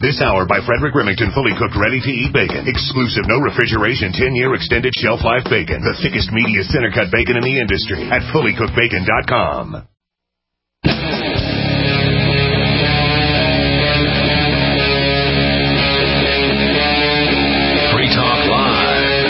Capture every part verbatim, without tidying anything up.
This hour by Frederick Remington, fully cooked, ready-to-eat bacon. Exclusive, no refrigeration, ten-year extended shelf life bacon. The thickest, meatiest, center-cut bacon in the industry at fully cooked bacon dot com. Free Talk Live.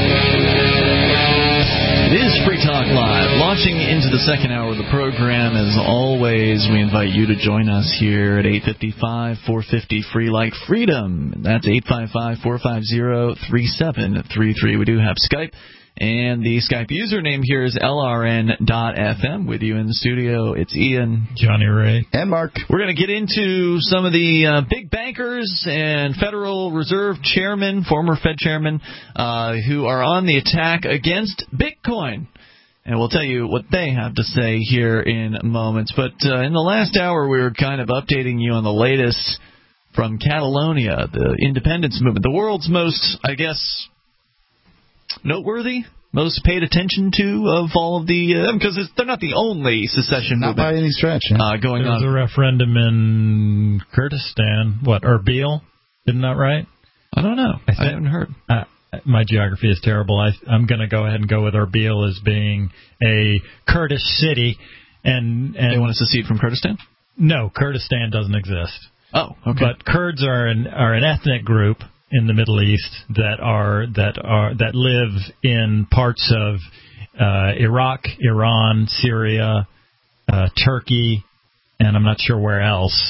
It is Free Talk Live. Launching into the second hour of the program, as always, we invite you to join us here at eight five five, four five zero, free like freedom. That's eight five five, four five zero, three seven three three. We do have Skype, and the Skype username here is L R N dot F M. With you in the studio, it's Ian, Johnny Ray, and Mark. We're going to get into some of the uh, big bankers and Federal Reserve chairmen, former Fed chairmen, uh, who are on the attack against Bitcoin. And we'll tell you what they have to say here in moments. But uh, in the last hour, we were kind of updating you on the latest from Catalonia, the independence movement, the world's most, I guess, noteworthy, most paid attention to of all of the, because uh, they're not the only secession not movement. Not by any stretch. Yeah. Uh, going there was on. a referendum in Kurdistan, what, Erbil? Isn't that right? I don't know. I, I haven't heard. Uh, my geography is terrible. I, I'm going to go ahead and go with Erbil as being a Kurdish city. And, and they want to secede from Kurdistan? No, Kurdistan doesn't exist. Oh, okay. But Kurds are an are an ethnic group in the Middle East that are that are that live in parts of uh, Iraq, Iran, Syria, uh, Turkey, and I'm not sure where else.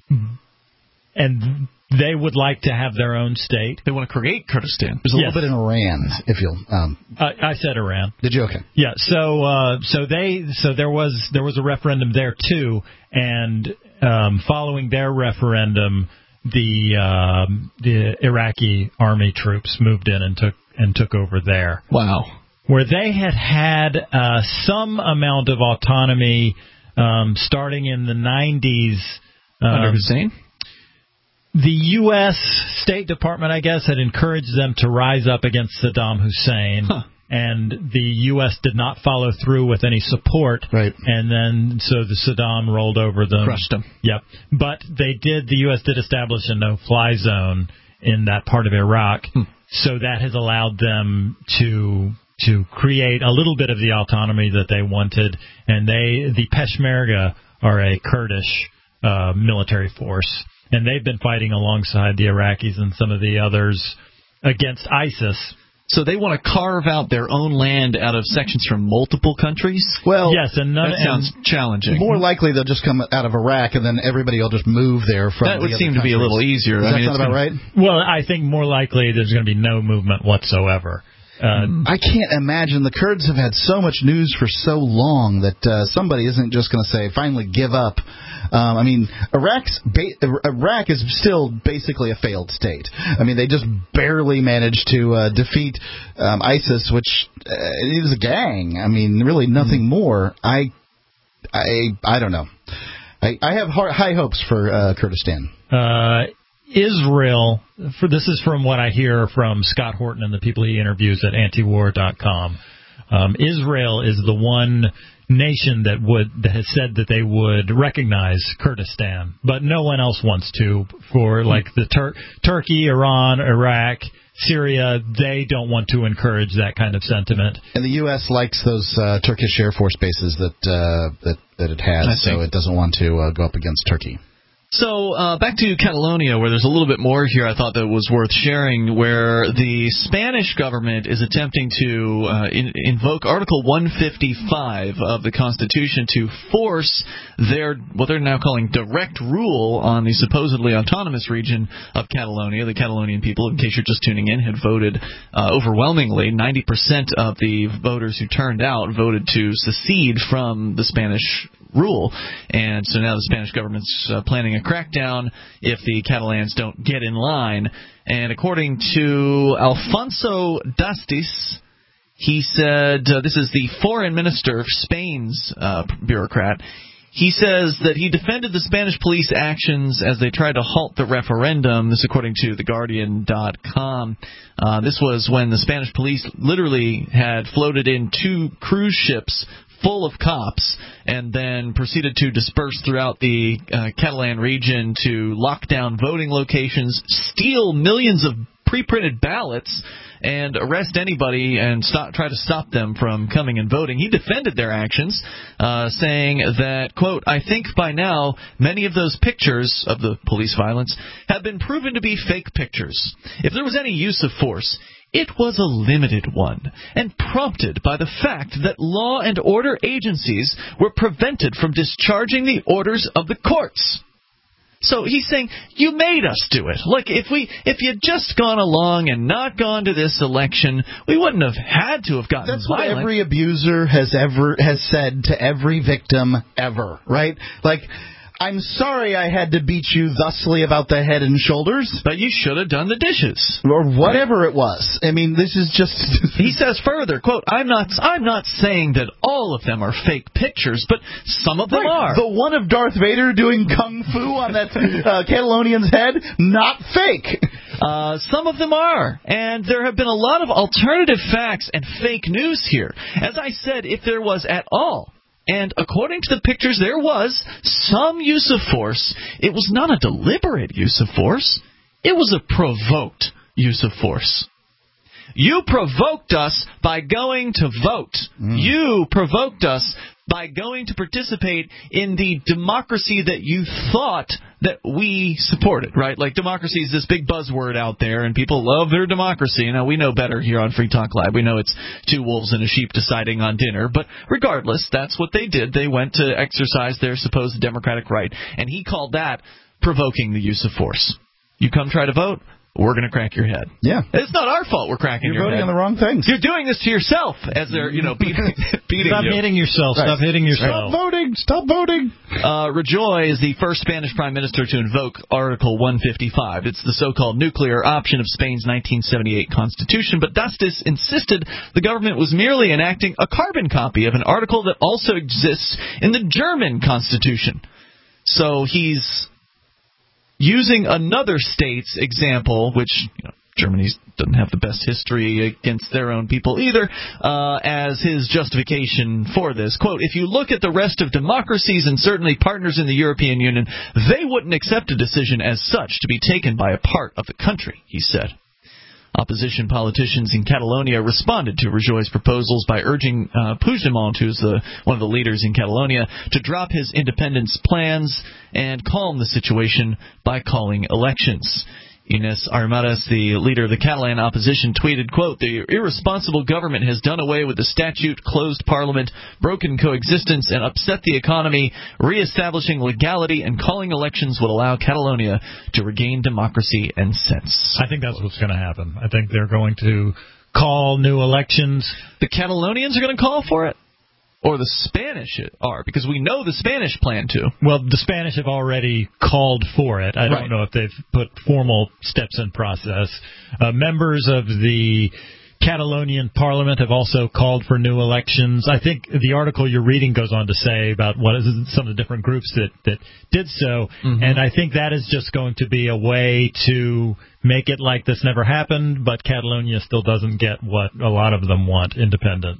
And they would like to have their own state. They want to create Kurdistan. There's a yes. little bit in Iran, if you'll. Um, uh, I said Iran. Did you? Okay. Yeah. So, uh, so they, so there was there was a referendum there too, and um, following their referendum, the um, the Iraqi army troops moved in and took and took over there. Wow. Where they had had uh, some amount of autonomy um, starting in the nineties. Um, Under Hussein? The U S State Department, I guess, had encouraged them to rise up against Saddam Hussein, huh. and the U S did not follow through with any support. Right. And then, so the Saddam rolled over them. Crushed them. Yep. But they did, the U S did establish a no-fly zone in that part of Iraq, hmm. so that has allowed them to to create a little bit of the autonomy that they wanted. And they, the Peshmerga, are a Kurdish uh, military force. And they've been fighting alongside the Iraqis and some of the others against ISIS. So they want to carve out their own land out of sections from multiple countries? Well, yes, and none, that sounds and challenging. More likely they'll just come out of Iraq, and then everybody will just move there from That would the seem other to be a little easier. Does I that mean, sound about gonna, right? Well, I think more likely there's going to be no movement whatsoever. Uh, I can't imagine. The Kurds have had so much news for so long that uh, somebody isn't just going to say, finally give up. Um, I mean, Iraq's ba- Iraq is still basically a failed state. I mean, they just barely managed to uh, defeat um, ISIS, which uh, is a gang. I mean, really nothing mm. more. I, I, I don't know. I, I have high hopes for uh, Kurdistan. Uh, Israel, for this is from what I hear from Scott Horton and the people he interviews at antiwar dot com. Um, Israel is the one nation that would that has said that they would recognize Kurdistan, but no one else wants to. For like the Tur- Turkey, Iran, Iraq, Syria, they don't want to encourage that kind of sentiment. And the U S likes those uh, Turkish Air Force bases that uh, that that it has, so it doesn't want to uh, go up against Turkey. So uh, back to Catalonia, where there's a little bit more here I thought that was worth sharing, where the Spanish government is attempting to uh, in, invoke Article one fifty-five of the Constitution to force their, what they're now calling direct rule on the supposedly autonomous region of Catalonia. The Catalonian people, in case you're just tuning in, had voted uh, overwhelmingly. ninety percent of the voters who turned out voted to secede from the Spanish rule, and so now the Spanish government's uh, planning a crackdown if the Catalans don't get in line. And according to Alfonso Dastis, he said, uh, this is the foreign minister of Spain's uh, bureaucrat, he says that he defended the Spanish police actions as they tried to halt the referendum. This according to the guardian dot com. Uh, this was when the Spanish police literally had floated in two cruise ships full of cops and then proceeded to disperse throughout the uh, Catalan region to lock down voting locations, steal millions of pre-printed ballots, and arrest anybody and stop, try to stop them from coming and voting. He defended their actions, uh, saying that, quote, I think by now many of those pictures of the police violence have been proven to be fake pictures. If there was any use of force, it was a limited one, and prompted by the fact that law and order agencies were prevented from discharging the orders of the courts. So he's saying, you made us do it. Look, if we, if you'd just gone along and not gone to this election, we wouldn't have had to have gotten That's violent. What every abuser has ever has said to every victim ever, right? Like, I'm sorry I had to beat you thusly about the head and shoulders. But you should have done the dishes. Or whatever right. it was. I mean, this is just... He says further, quote, I'm not I'm not saying that all of them are fake pictures, but some of them right. are. The one of Darth Vader doing kung fu on that uh, Catalonian's head, not fake. Uh, some of them are. And there have been a lot of alternative facts and fake news here. As I said, if there was at all, and according to the pictures, there was some use of force. It was not a deliberate use of force. It was a provoked use of force. You provoked us by going to vote. Mm. You provoked us by going to participate in the democracy that you thought that we supported, right? Like, democracy is this big buzzword out there, and people love their democracy. You know, we know better here on Free Talk Live. We know it's two wolves and a sheep deciding on dinner. But regardless, that's what they did. They went to exercise their supposed democratic right. And he called that provoking the use of force. You come try to vote, we're going to crack your head. Yeah. It's not our fault we're cracking You're your head. You're voting on the wrong things. You're doing this to yourself as they're, you know, beating, beating Stop you. hitting yourself. Right. Stop hitting yourself. Stop voting. Stop voting. Uh, Rajoy is the first Spanish prime minister to invoke Article one fifty-five. It's the so-called nuclear option of Spain's nineteen seventy-eight constitution, but Dastis insisted the government was merely enacting a carbon copy of an article that also exists in the German constitution. So he's using another state's example, which, you know, Germany doesn't have the best history against their own people either, uh, as his justification for this. Quote, if you look at the rest of democracies and certainly partners in the European Union, they wouldn't accept a decision as such to be taken by a part of the country, he said. Opposition politicians in Catalonia responded to Rajoy's proposals by urging uh, Puigdemont, who's the, one of the leaders in Catalonia, to drop his independence plans and calm the situation by calling elections. Ines Arrimadas, the leader of the Catalan opposition, tweeted, quote, the irresponsible government has done away with the statute, closed parliament, broken coexistence, and upset the economy. Re-establishing legality and calling elections would allow Catalonia to regain democracy and sense. I think that's what's going to happen. I think they're going to call new elections. The Catalonians are going to call for it? Or the Spanish are, because we know the Spanish plan to. Well, the Spanish have already called for it. I right. don't know if they've put formal steps in process. Uh, members of the Catalonian Parliament have also called for new elections. I think the article you're reading goes on to say about what is some of the different groups that, that did so, mm-hmm. and I think that is just going to be a way to make it like this never happened, but Catalonia still doesn't get what a lot of them want, independence.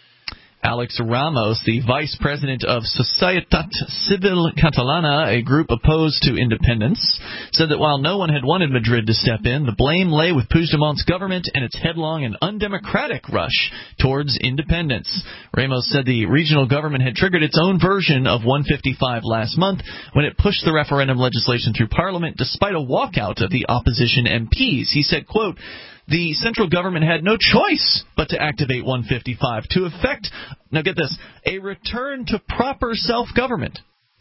Alex Ramos, the vice president of Societat Civil Catalana, a group opposed to independence, said that while no one had wanted Madrid to step in, the blame lay with Puigdemont's government and its headlong and undemocratic rush towards independence. Ramos said the regional government had triggered its own version of one fifty-five last month when it pushed the referendum legislation through Parliament despite a walkout of the opposition M Ps. He said, quote, the central government had no choice but to activate one fifty-five to effect, now get this, a return to proper self-government.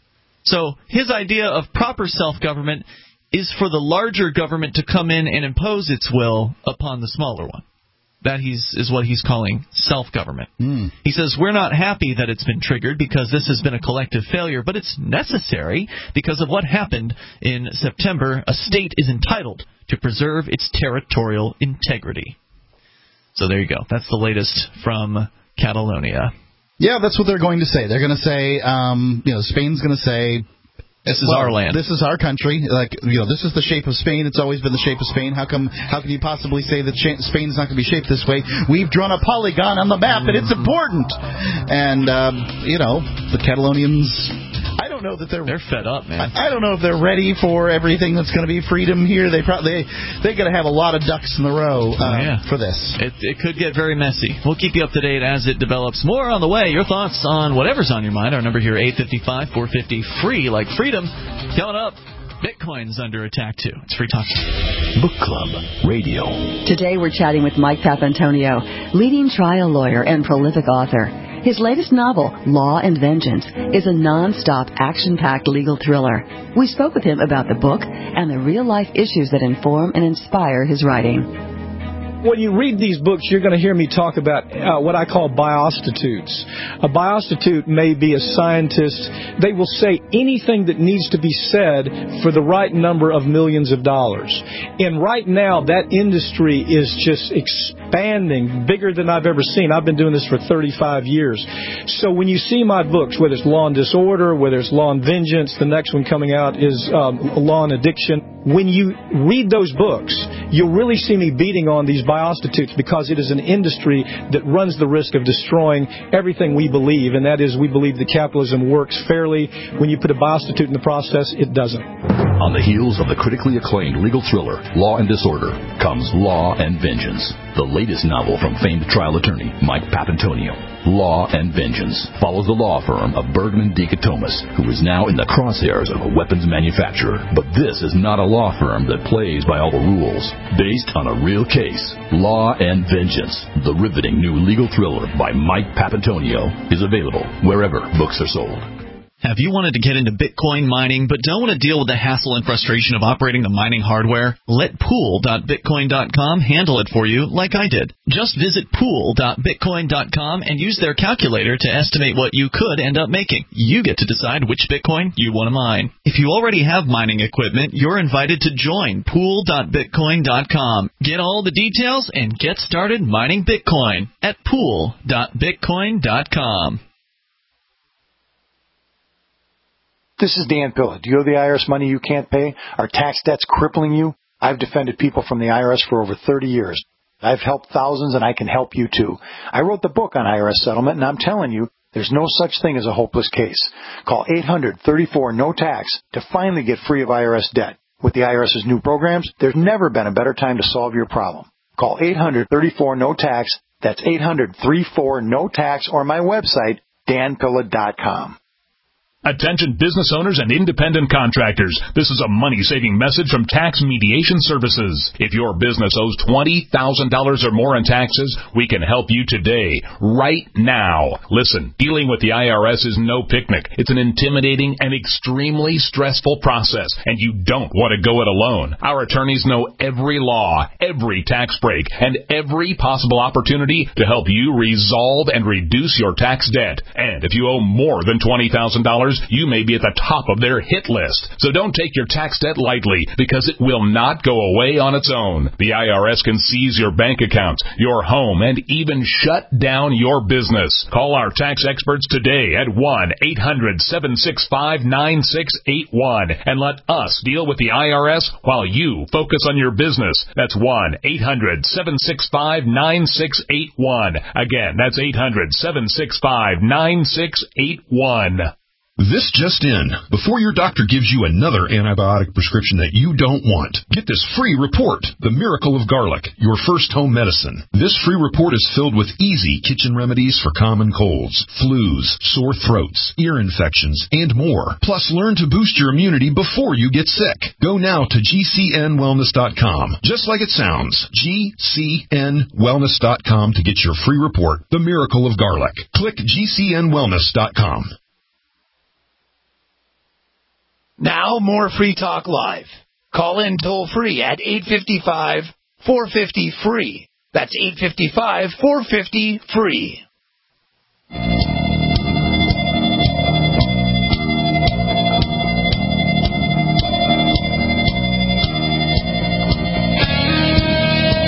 So his idea of proper self-government is for the larger government to come in and impose its will upon the smaller one. That he's, is what he's calling self-government. Mm. He says, we're not happy that it's been triggered because this has been a collective failure, but it's necessary because of what happened in September. A state is entitled to preserve its territorial integrity. So there you go. That's the latest from Catalonia. Yeah, that's what they're going to say. They're going to say, um, you know, Spain's going to say, This is well, our land. This is our country. Like, you know, this is the shape of Spain. It's always been the shape of Spain. How come? How can you possibly say that Spain is not going to be shaped this way? We've drawn a polygon on the map, and it's important. And um, you know, the Catalonians. I don't know that they're they're fed up, man. I, I don't know if they're ready for everything that's going to be freedom here. They probably they, they got to have a lot of ducks in the row uh, oh, yeah. for this. It, it could get very messy. We'll keep you up to date as it develops. More on the way. Your thoughts on whatever's on your mind. Our number here, eight five five, four five zero, free, like freedom. Coming up, Bitcoin's under attack, too. It's Free Talk. Book Club Radio. Today we're chatting with Mike Papantonio, leading trial lawyer and prolific author. His latest novel, Law and Vengeance, is a non-stop, action-packed legal thriller. We spoke with him about the book and the real-life issues that inform and inspire his writing. When you read these books, you're going to hear me talk about uh, what I call biostitutes. A biostitute may be a scientist. They will say anything that needs to be said for the right number of millions of dollars. And right now, that industry is just expanding, bigger than I've ever seen. I've been doing this for thirty-five years. So when you see my books, whether it's Law and Disorder, whether it's Law and Vengeance, the next one coming out is um, Law and Addiction. When you read those books, you'll really see me beating on these biostitutes because it is an industry that runs the risk of destroying everything we believe, and that is we believe that capitalism works fairly. When you put a biostitute in the process, it doesn't. On the heels of the critically acclaimed legal thriller Law and Disorder comes Law and Vengeance, the latest novel from famed trial attorney Mike Papantonio. Law and Vengeance follows the law firm of Bergman Dichotomus, who is now in the crosshairs of a weapons manufacturer. But this is not a law firm that plays by all the rules. Based on a real case, Law and Vengeance, the riveting new legal thriller by Mike Papantonio, is available wherever books are sold. Have you wanted to get into Bitcoin mining but don't want to deal with the hassle and frustration of operating the mining hardware? Let pool dot bitcoin dot com handle it for you like I did. Just visit pool dot bitcoin dot com and use their calculator to estimate what you could end up making. You get to decide which Bitcoin you want to mine. If you already have mining equipment, you're invited to join pool dot bitcoin dot com. Get all the details and get started mining Bitcoin at pool dot bitcoin dot com. This is Dan Pilla. Do you owe the I R S money you can't pay? Are tax debts crippling you? I've defended people from the I R S for over thirty years. I've helped thousands, and I can help you too. I wrote the book on I R S settlement, and I'm telling you, there's no such thing as a hopeless case. Call eight hundred, thirty-four, no tax to finally get free of I R S debt. With the IRS's new programs, there's never been a better time to solve your problem. Call eight hundred, thirty-four, no tax. That's eight hundred, thirty-four, no tax, or my website, dan pilla dot com. Attention business owners and independent contractors. This is a money-saving message from Tax Mediation Services. If your business owes twenty thousand dollars or more in taxes, we can help you today, right now. Listen, dealing with the I R S is no picnic. It's an intimidating and extremely stressful process, and you don't want to go it alone. Our attorneys know every law, every tax break, and every possible opportunity to help you resolve and reduce your tax debt. And if you owe more than twenty thousand dollars, you may be at the top of their hit list. So don't take your tax debt lightly, because it will not go away on its own. The I R S can seize your bank accounts, your home, and even shut down your business. Call our tax experts today at one eight hundred, seven six five, nine six eight one and let us deal with the I R S while you focus on your business. That's one eight hundred, seven six five, nine six eight one. Again, that's eight hundred, seven six five, nine six eight one. This just in. Before your doctor gives you another antibiotic prescription that you don't want, get this free report, The Miracle of Garlic, your first home medicine. This free report is filled with easy kitchen remedies for common colds, flus, sore throats, ear infections, and more. Plus, learn to boost your immunity before you get sick. Go now to G C N wellness dot com. Just like it sounds, G C N wellness dot com to get your free report, The Miracle of Garlic. Click G C N wellness dot com. Now, more Free Talk Live. Call in toll-free at eight five five, four five zero, free. That's eight five five, four five zero, free.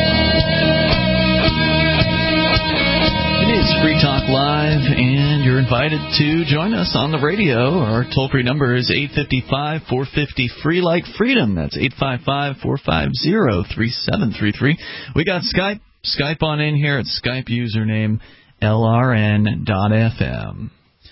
It is Free Talk Live, and you're invited invited to join us on the radio. Our toll-free number is eight five five, four five zero, free like freedom. That's eight five five, four five zero, three seven three three. We got Skype. Skype on in here. It's Skype username L R N dot F M.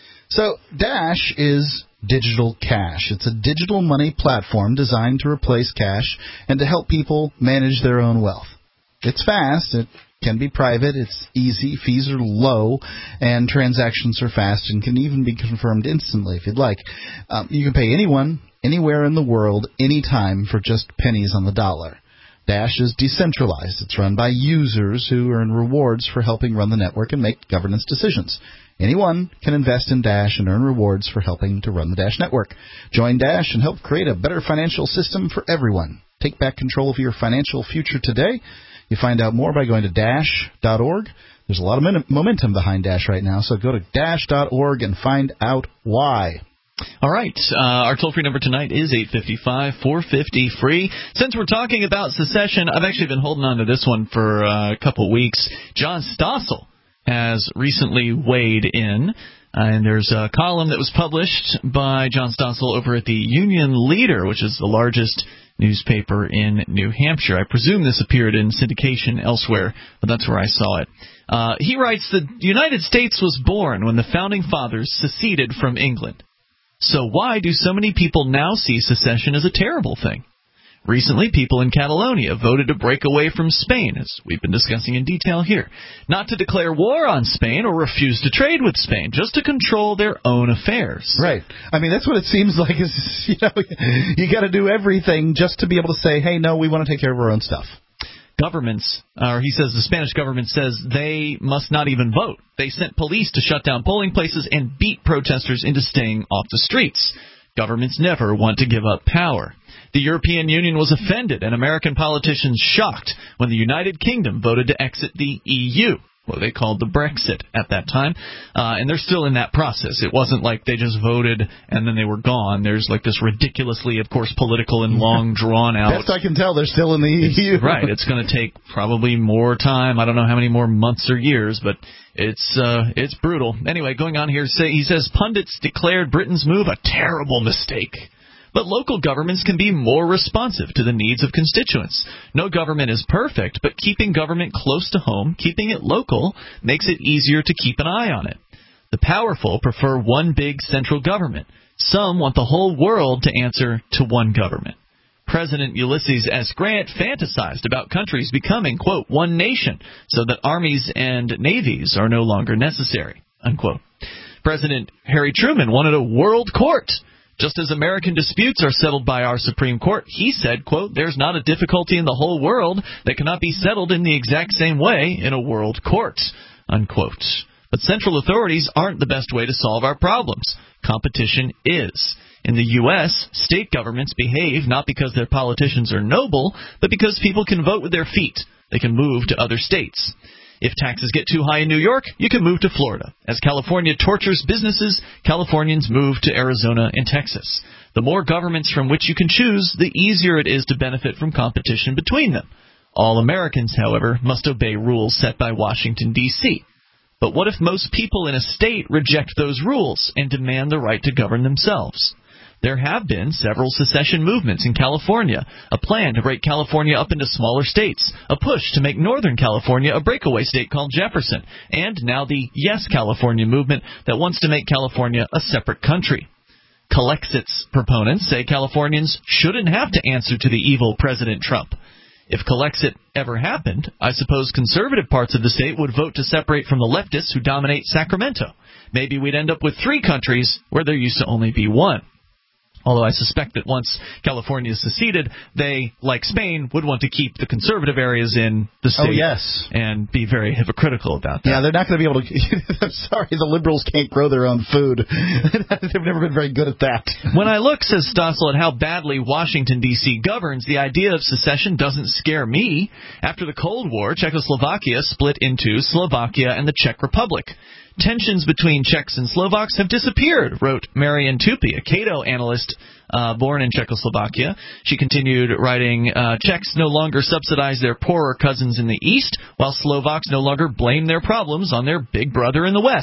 So Dash is digital cash. It's a digital money platform designed to replace cash and to help people manage their own wealth. It's fast. It can be private. It's easy. Fees are low, and transactions are fast and can even be confirmed instantly if you'd like. Um, you can pay anyone, anywhere in the world, anytime for just pennies on the dollar. Dash is decentralized. It's run by users who earn rewards for helping run the network and make governance decisions. Anyone can invest in Dash and earn rewards for helping to run the Dash network. Join Dash and help create a better financial system for everyone. Take back control of your financial future today. You find out more by going to dash dot org. There's a lot of momentum behind Dash right now, so go to dash dot org and find out why. All right. Uh, our toll-free number tonight is eight five five, four five zero, free. Since we're talking about secession, I've actually been holding on to this one for uh, a couple of weeks. John Stossel has recently weighed in, uh, and there's a column that was published by John Stossel over at the Union Leader, which is the largest newspaper in New Hampshire. I presume this appeared in syndication elsewhere, but that's where I saw it. Uh, he writes that the United States was born when the Founding Fathers seceded from England. So why do so many people now see secession as a terrible thing? Recently, people in Catalonia voted to break away from Spain, as we've been discussing in detail here. Not to declare war on Spain or refuse to trade with Spain, just to control their own affairs. Right. I mean, that's what it seems like is, you know, you got to do everything just to be able to say, hey, no, we want to take care of our own stuff. Governments, or he says the Spanish government says they must not even vote. They sent police to shut down polling places and beat protesters into staying off the streets. Governments never want to give up power. The European Union was offended and American politicians shocked when the United Kingdom voted to exit the E U, what they called the Brexit at that time, uh, and they're still in that process. It wasn't like they just voted and then they were gone. There's like this ridiculously, of course, political and long drawn out. Best I can tell, they're still in the E U. Right. It's going to take probably more time. I don't know how many more months or years, but it's uh, it's brutal. Anyway, going on here, say he says pundits declared Britain's move a terrible mistake. But local governments can be more responsive to the needs of constituents. No government is perfect, but keeping government close to home, keeping it local, makes it easier to keep an eye on it. The powerful prefer one big central government. Some want the whole world to answer to one government. President Ulysses S. Grant fantasized about countries becoming, quote, one nation, so that armies and navies are no longer necessary, unquote. President Harry Truman wanted a world court. Just as American disputes are settled by our Supreme Court, he said, quote, there's not a difficulty in the whole world that cannot be settled in the exact same way in a world court, unquote. But central authorities aren't the best way to solve our problems. Competition is. In the U S, state governments behave not because their politicians are noble, but because people can vote with their feet. They can move to other states. If taxes get too high in New York, you can move to Florida. As California tortures businesses, Californians move to Arizona and Texas. The more governments from which you can choose, the easier it is to benefit from competition between them. All Americans, however, must obey rules set by Washington, D C But what if most people in a state reject those rules and demand the right to govern themselves? There have been several secession movements in California, a plan to break California up into smaller states, a push to make Northern California a breakaway state called Jefferson, and now the Yes California movement that wants to make California a separate country. Calexit's proponents say Californians shouldn't have to answer to the evil President Trump. If Calexit ever happened, I suppose conservative parts of the state would vote to separate from the leftists who dominate Sacramento. Maybe we'd end up with three countries where there used to only be one. Although I suspect that once California is seceded, they, like Spain, would want to keep the conservative areas in the state. Oh, yes. And be very hypocritical about that. Yeah, they're not going to be able to... I'm sorry, the liberals can't grow their own food. They've never been very good at that. When I look, says Stossel, at how badly Washington, D C governs, the idea of secession doesn't scare me. After the Cold War, Czechoslovakia split into Slovakia and the Czech Republic. Tensions between Czechs and Slovaks have disappeared, wrote Marian Tupy, a Cato analyst uh, born in Czechoslovakia. She continued writing, uh, Czechs no longer subsidize their poorer cousins in the East, while Slovaks no longer blame their problems on their big brother in the West.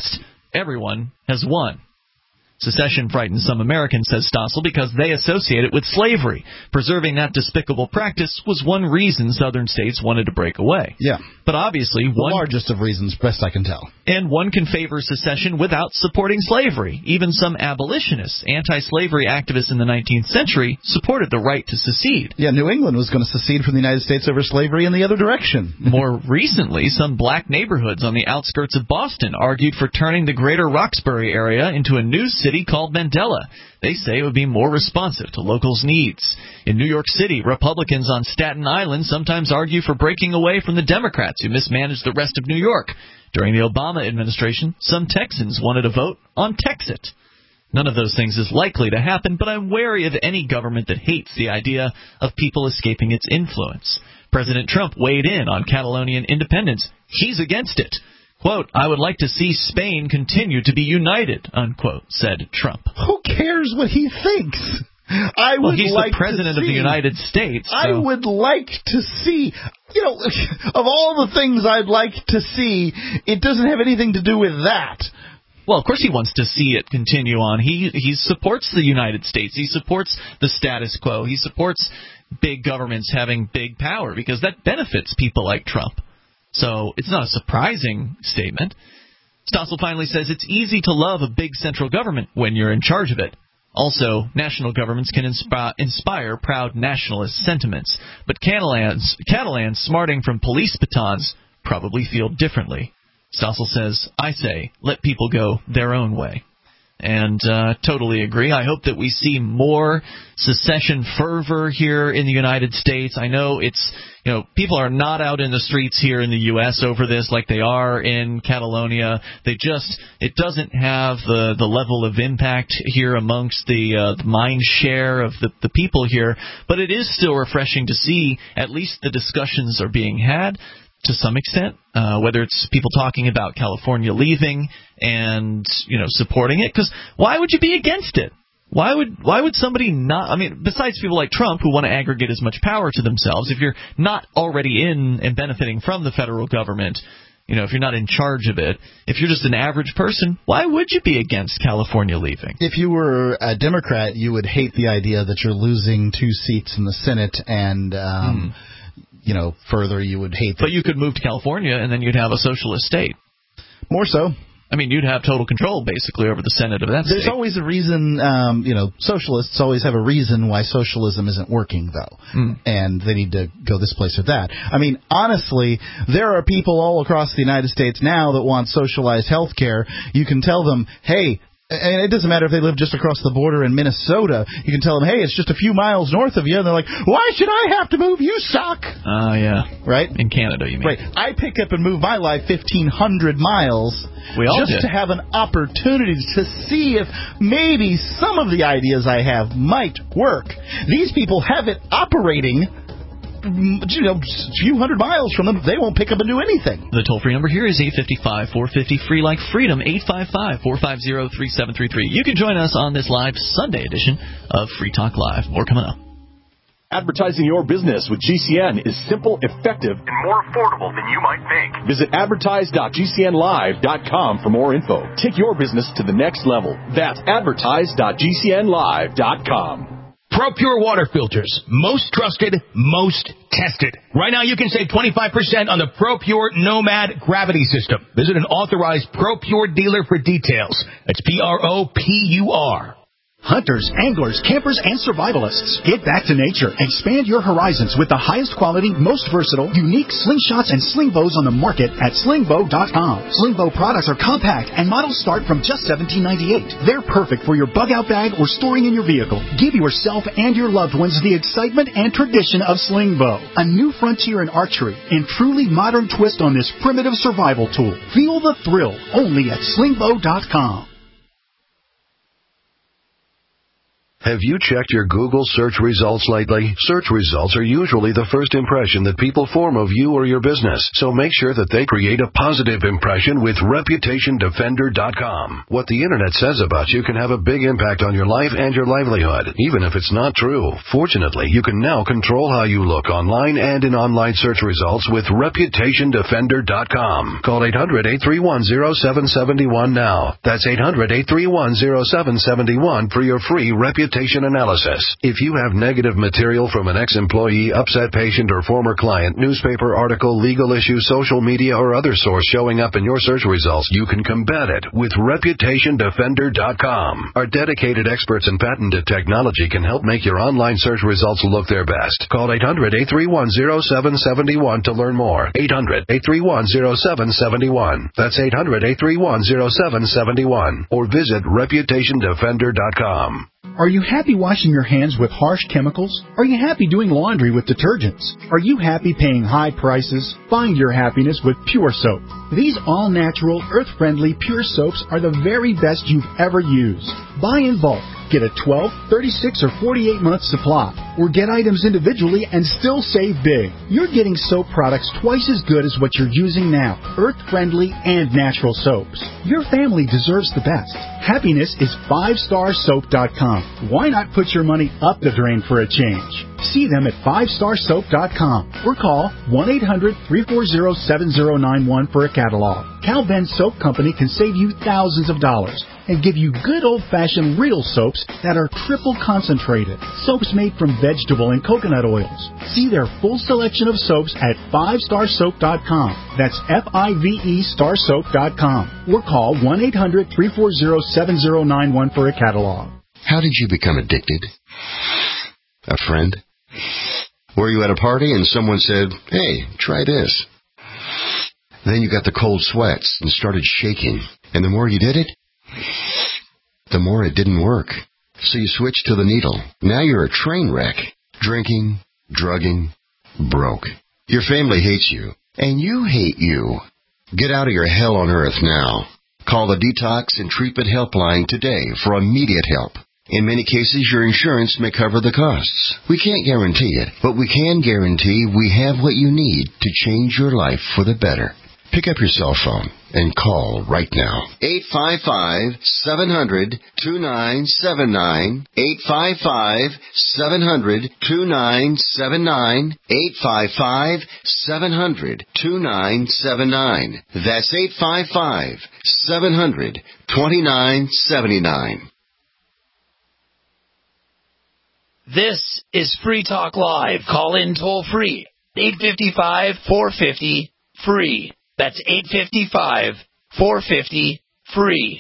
everyone has won. Secession frightens some Americans, says Stossel, because they associate it with slavery. Preserving that despicable practice was one reason southern states wanted to break away. Yeah. But obviously, the one... largest of reasons, best I can tell. And one can favor secession without supporting slavery. Even some abolitionists, anti-slavery activists in the nineteenth century, supported the right to secede. Yeah, New England was going to secede from the United States over slavery in the other direction. More recently, some black neighborhoods on the outskirts of Boston argued for turning the greater Roxbury area into a new city called Mandela. They say it would be more responsive to locals' needs. In New York City, Republicans on Staten Island sometimes argue for breaking away from the Democrats who mismanage the rest of New York. During the Obama administration, some Texans wanted a vote on Texit. None of those things is likely to happen, but I'm wary of any government that hates the idea of people escaping its influence. President Trump weighed in on Catalonian independence. He's against it. Quote, I would like to see Spain continue to be united, unquote, said Trump. Who cares what he thinks? I well, would he's like the president to see, of the United States. So. I would like to see, you know, of all the things I'd like to see, it doesn't have anything to do with that. Well, of course he wants to see it continue on. He he supports the United States. He supports the status quo. He supports big governments having big power because that benefits people like Trump. So it's not a surprising statement. Stossel finally says it's easy to love a big central government when you're in charge of it. Also, national governments can inspi- inspire proud nationalist sentiments, but Catalans, Catalans smarting from police batons probably feel differently. Stossel says, I say, let people go their own way. And uh, totally agree. I hope that we see more secession fervor here in the United States. I know it's, you know, people are not out in the streets here in the U S over this like they are in Catalonia. They just, it doesn't have the, the level of impact here amongst the, uh, the mind share of the, the people here. But it is still refreshing to see at least the discussions are being had. To some extent, uh, whether it's people talking about California leaving and, you know, supporting it. Because why would you be against it? Why would why would somebody not? I mean, besides people like Trump who want to aggregate as much power to themselves, if you're not already in and benefiting from the federal government, you know, if you're not in charge of it, if you're just an average person, why would you be against California leaving? If you were a Democrat, you would hate the idea that you're losing two seats in the Senate and... Um, hmm. You know, further, you would hate... But you could move to California, and then you'd have a socialist state. More so. I mean, you'd have total control, basically, over the Senate of that There's state. always a reason, um, you know, socialists always have a reason why socialism isn't working, though. Mm. And they need to go this place or that. I mean, honestly, there are people all across the United States now that want socialized health care. You can tell them, hey... And it doesn't matter if they live just across the border in Minnesota. You can tell them, hey, it's just a few miles north of you. And they're like, why should I have to move? You suck. Oh, uh, yeah. Right? In Canada, you mean. Right. I pick up and move my life fifteen hundred miles we all just did. to have an opportunity to see if maybe some of the ideas I have might work. These people have it operating... You know, a few hundred miles from them, they won't pick up and do anything. The toll-free number here is eight five five, four five zero, free like freedom, eight five five, four five zero, three seven three three. You can join us on this live Sunday edition of Free Talk Live. More coming up. Advertising your business with G C N is simple, effective, and more affordable than you might think. Visit advertise dot g c n live dot com for more info. Take your business to the next level. That's advertise dot g c n live dot com. ProPure water filters. Most trusted, most tested. Right now you can save twenty-five percent on the ProPure Nomad gravity system. Visit an authorized ProPure dealer for details. That's P R O P U R. Hunters, anglers, campers, and survivalists. Get back to nature. Expand your horizons with the highest quality, most versatile, unique slingshots and sling bows on the market at sling bow dot com. Sling bow products are compact and models start from just seventeen ninety-eight. They're perfect for your bug out bag or storing in your vehicle. Give yourself and your loved ones the excitement and tradition of sling bow. A new frontier in archery and truly modern twist on this primitive survival tool. Feel the thrill only at sling bow dot com. Have you checked your Google search results lately? Search results are usually the first impression that people form of you or your business, so make sure that they create a positive impression with Reputation Defender dot com. What the Internet says about you can have a big impact on your life and your livelihood, even if it's not true. Fortunately, you can now control how you look online and in online search results with Reputation Defender dot com. Call eight hundred, eight three one, zero seven seven one now. That's eight hundred, eight three one, zero seven seven one for your free reputation analysis. If you have negative material from an ex-employee, upset patient, or former client, newspaper article, legal issue, social media, or other source showing up in your search results, you can combat it with Reputation Defender dot com. Our dedicated experts in patented technology can help make your online search results look their best. Call eight hundred, eight three one, zero seven seven one to learn more. eight hundred, eight three one, zero seven seven one. That's eight hundred, eight three one, zero seven seven one. Or visit Reputation Defender dot com. Are you happy washing your hands with harsh chemicals? Are you happy doing laundry with detergents? Are you happy paying high prices? Find your happiness with Pure Soap. These all-natural, earth-friendly Pure Soaps are the very best you've ever used. Buy in bulk. Get a twelve, thirty-six, or forty-eight month supply. Or get items individually and still save big. You're getting soap products twice as good as what you're using now. Earth-friendly and natural soaps. Your family deserves the best. Happiness is five star soap dot com. Why not put your money up the drain for a change? See them at five star soap dot com or call one eight hundred, three four zero, seven zero nine one for a catalog. Cal Ben Soap Company can save you thousands of dollars and give you good old-fashioned real soaps that are triple concentrated. Soaps made from vegetable and coconut oils. See their full selection of soaps at five star soap dot com. That's F I V E star soap dot com. Or call one eight hundred, three four zero, seven zero nine one for a catalog. How did you become addicted? A friend? Were you at a party and someone said, "Hey, try this"? Then you got the cold sweats and started shaking. And the more you did it, the more it didn't work. So you switched to the needle. Now you're a train wreck. Drinking, drugging, broke. Your family hates you, and you hate you. Get out of your hell on earth now. Call the Detox and Treatment Helpline today for immediate help. In many cases, your insurance may cover the costs. We can't guarantee it, but we can guarantee we have what you need to change your life for the better. Pick up your cell phone and call right now. eight five five, seven hundred, two nine seven nine. eight five five, seven hundred, two nine seven nine. eight five five, seven hundred, two nine seven nine. That's eight five five, seven hundred, two nine seven nine. This is Free Talk Live. Call in toll free. eight five five, four five zero, free. That's eight five five, four five zero, free.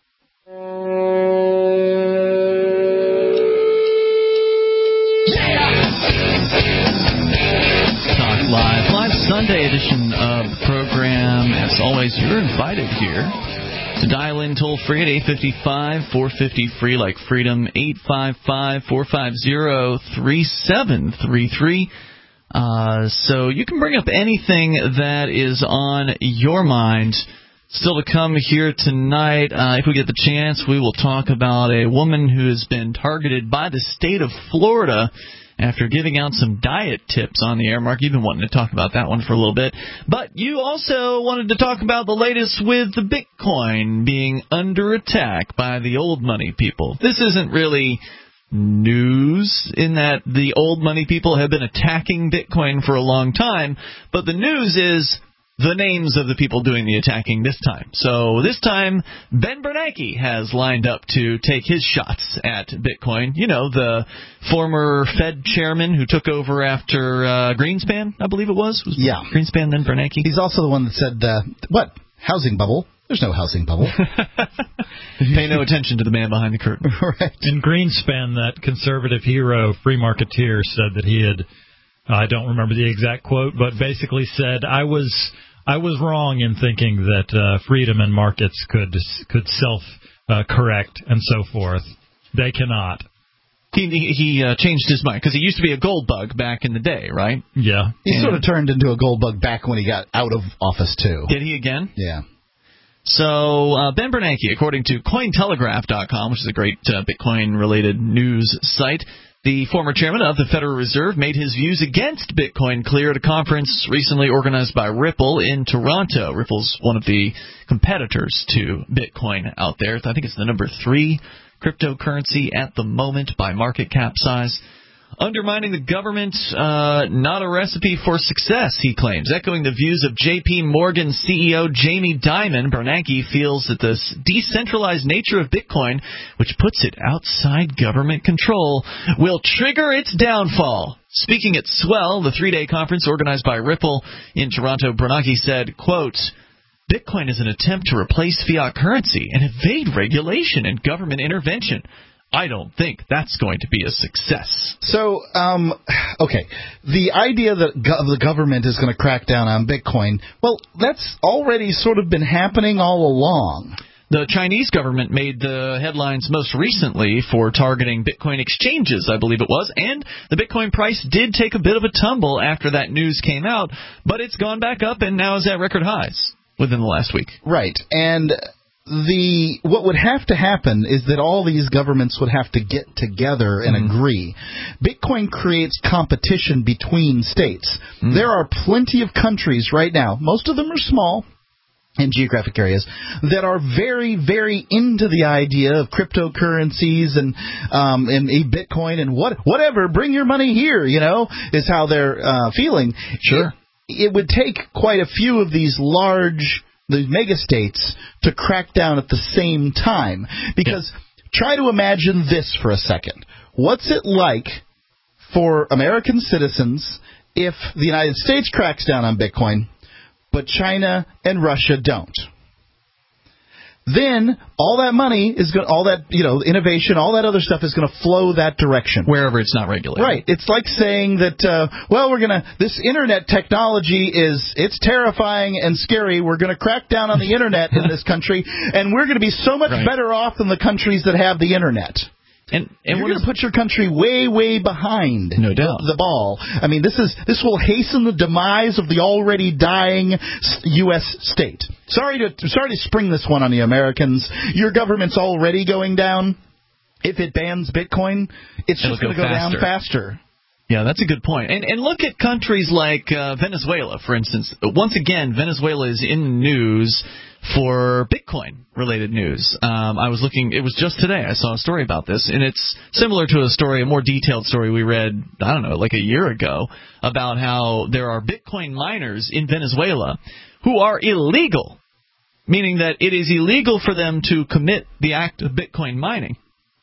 Talk Live, live Sunday edition of the program. As always, you're invited here to dial in toll free at eight five five, four five zero, free, like freedom, eight five five, four five zero, three seven three three. Uh, so you can bring up anything that is on your mind. Still to come here tonight, uh, if we get the chance, we will talk about a woman who has been targeted by the state of Florida after giving out some diet tips on the air. Mark, you've been wanting to talk about that one for a little bit. But you also wanted to talk about the latest with the Bitcoin being under attack by the old money people. This isn't really news in that the old money people have been attacking Bitcoin for a long time, but the news is the names of the people doing the attacking this time. So this time, Ben Bernanke has lined up to take his shots at Bitcoin. You know, the former Fed chairman who took over after uh, Greenspan, I believe it was. was yeah. Greenspan, then Bernanke. He's also the one that said, uh, what, housing bubble? There's no housing bubble. Pay no attention to the man behind the curtain. Right. And Greenspan, that conservative hero, free marketeer, said that he had, I don't remember the exact quote, but basically said, I was I was wrong in thinking that uh, freedom and markets could could self-correct uh, and so forth. They cannot. He he uh, changed his mind because he used to be a gold bug back in the day, right? Yeah. He and sort of turned into a gold bug back when he got out of office, too. Did he again? Yeah. So uh, Ben Bernanke, according to Cointelegraph dot com, which is a great uh, Bitcoin-related news site, the former chairman of the Federal Reserve made his views against Bitcoin clear at a conference recently organized by Ripple in Toronto. Ripple's one of the competitors to Bitcoin out there. I think it's the number three cryptocurrency at the moment by market cap size. Undermining the government, uh, not a recipe for success, he claims. Echoing the views of J P Morgan C E O Jamie Dimon, Bernanke feels that the decentralized nature of Bitcoin, which puts it outside government control, will trigger its downfall. Speaking at Swell, the three-day conference organized by Ripple in Toronto, Bernanke said, quote, Bitcoin is an attempt to replace fiat currency and evade regulation and government intervention. I don't think that's going to be a success. So, um, okay, the idea that go- the government is going to crack down on Bitcoin, well, that's already sort of been happening all along. The Chinese government made the headlines most recently for targeting Bitcoin exchanges, I believe it was, and the Bitcoin price did take a bit of a tumble after that news came out, but it's gone back up and now is at record highs within the last week. Right, and the what would have to happen is that all these governments would have to get together and mm-hmm. agree. Bitcoin creates competition between states. Mm. There are plenty of countries right now, most of them are small in geographic areas, that are very, very into the idea of cryptocurrencies and um, and Bitcoin and what whatever. Bring your money here, you know, is how they're uh, feeling. Sure, it, it would take quite a few of these large, the megastates, to crack down at the same time. Because yeah. try to imagine this for a second. What's it like for American citizens if the United States cracks down on Bitcoin, but China and Russia don't? Then all that money is going, all that you know, innovation, all that other stuff is going to flow that direction wherever it's not regulated. Right. It's like saying that, uh, well, we're going to this internet technology is it's terrifying and scary. We're going to crack down on the internet in this country, and we're going to be so much right. better off than the countries that have the internet. And, and you're going to put your country way, way behind no doubt. the ball. I mean, this is this will hasten the demise of the already dying U S state. Sorry to sorry to spring this one on the Americans. Your government's already going down. If it bans Bitcoin, it's It'll just going to go, go down faster. Yeah, that's a good point. And and look at countries like uh, Venezuela, for instance. Once again, Venezuela is in the news for Bitcoin-related news. Um, I was looking, it was just today, I saw a story about this, and it's similar to a story, a more detailed story we read, I don't know, like a year ago, about how there are Bitcoin miners in Venezuela who are illegal, meaning that it is illegal for them to commit the act of Bitcoin mining.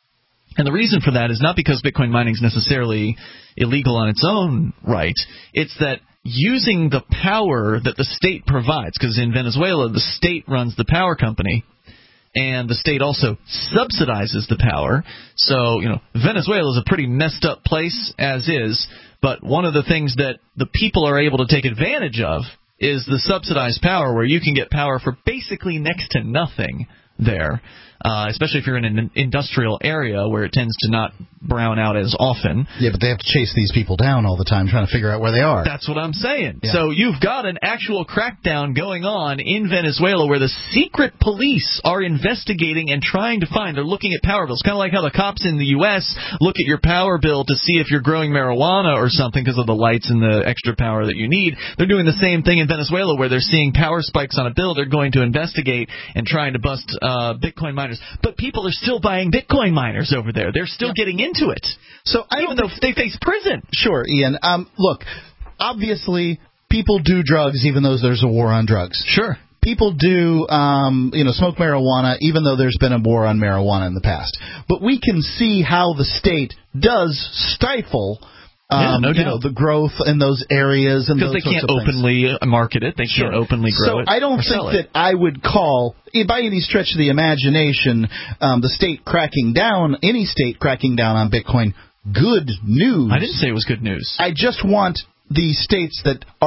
And the reason for that is not because Bitcoin mining is necessarily illegal on its own right. It's that using the power that the state provides, because in Venezuela the state runs the power company, and the state also subsidizes the power. So, you know, Venezuela is a pretty messed up place as is, but one of the things that the people are able to take advantage of is the subsidized power, where you can get power for basically next to nothing there. Uh, especially if you're in an industrial area where it tends to not brown out as often. Yeah, but they have to chase these people down all the time trying to figure out where they are. That's what I'm saying. Yeah. So you've got an actual crackdown going on in Venezuela where the secret police are investigating and trying to find. They're looking at power bills, kind of like how the cops in the U S look at your power bill to see if you're growing marijuana or something because of the lights and the extra power that you need. They're doing the same thing in Venezuela where they're seeing power spikes on a bill. They're going to investigate and trying to bust uh, Bitcoin miners. But people are still buying Bitcoin miners over there. They're still yeah. getting into it. So I even don't though they face prison. Sure, Ian. Um, look, obviously people do drugs even though there's a war on drugs. Sure. People do, um, you know, smoke marijuana even though there's been a war on marijuana in the past. But we can see how the state does stifle Um, yeah, no you doubt. know, the growth in those areas and because those they can't sorts of openly things. market it, they sure. can't openly grow so it. So I don't think that I would call, by any stretch of the imagination, um, the state cracking down, any state cracking down on Bitcoin, good news. I didn't say it was good news. I just want the states that are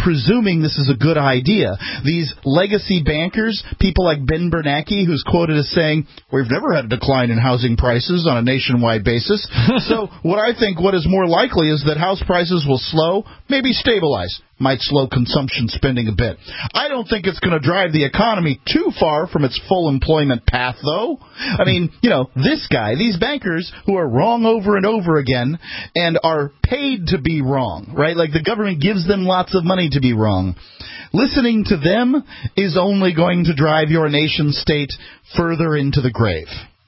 presuming this is a good idea. These legacy bankers, people like Ben Bernanke, who's quoted as saying, we've never had a decline in housing prices on a nationwide basis. So what I think what is more likely is that house prices will slow, maybe stabilize. Might slow consumption spending a bit. I don't think it's going to drive the economy too far from its full employment path, though. I mean, you know, this guy, these bankers who are wrong over and over again and are paid to be wrong, right? Like the government gives them lots of money to be wrong. Listening to them is only going to drive your nation state further into the grave.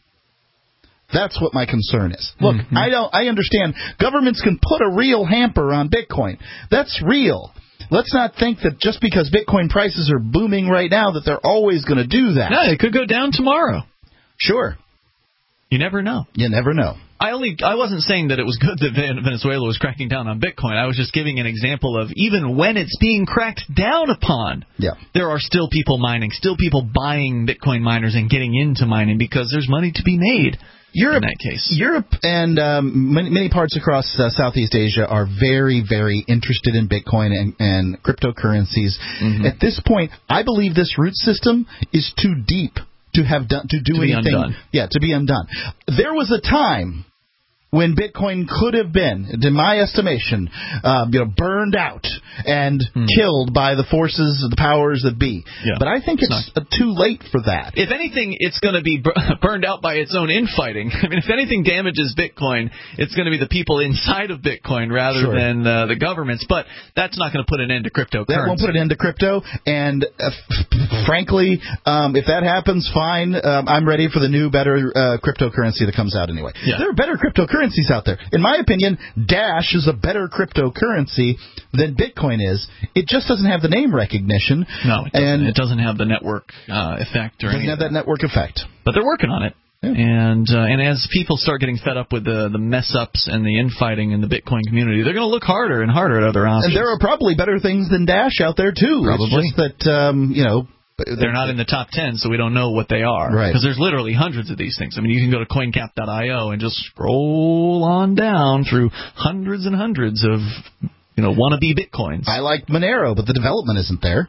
That's what my concern is. Look, mm-hmm. I don't. I understand governments can put a real hamper on Bitcoin. That's real. Let's not think that just because Bitcoin prices are booming right now that they're always going to do that. No, it could go down tomorrow. Sure. You never know. You never know. I only I wasn't saying that it was good that Venezuela was cracking down on Bitcoin. I was just giving an example of even when it's being cracked down upon, yeah. there are still people mining, still people buying Bitcoin miners and getting into mining because there's money to be made. Europe, in that case. Europe and um, many, many parts across uh, Southeast Asia are very, very interested in Bitcoin and, and cryptocurrencies. Mm-hmm. At this point, I believe this root system is too deep to have done to do to anything. Be undone. Yeah, to be undone. There was a time when Bitcoin could have been, in my estimation, uh, you know, burned out and hmm. killed by the forces, the powers that be. Yeah. But I think it's, it's uh, too late for that. If anything, it's going to be b- burned out by its own infighting. I mean, if anything damages Bitcoin, it's going to be the people inside of Bitcoin rather sure. than uh, the governments. But that's not going to put an end to cryptocurrency. That won't put an end to crypto. And uh, f- frankly, um, if that happens, fine. Um, I'm ready for the new, better uh, cryptocurrency that comes out anyway. Yeah. There are better cryptocurrencies out there. In my opinion, Dash is a better cryptocurrency than Bitcoin is. It just doesn't have the name recognition. No, it doesn't, and it doesn't have the network uh, effect. Or it doesn't have that network effect. But they're working on it. Yeah. And uh, and as people start getting fed up with the, the mess-ups and the infighting in the Bitcoin community, they're going to look harder and harder at other options. And there are probably better things than Dash out there, too. Probably. It's just that, um, you know... They're not in the top ten, so we don't know what they are. Right. Because there's literally hundreds of these things. I mean, you can go to coincap dot io and just scroll on down through hundreds and hundreds of, you know, wannabe Bitcoins. I like Monero, but the development isn't there.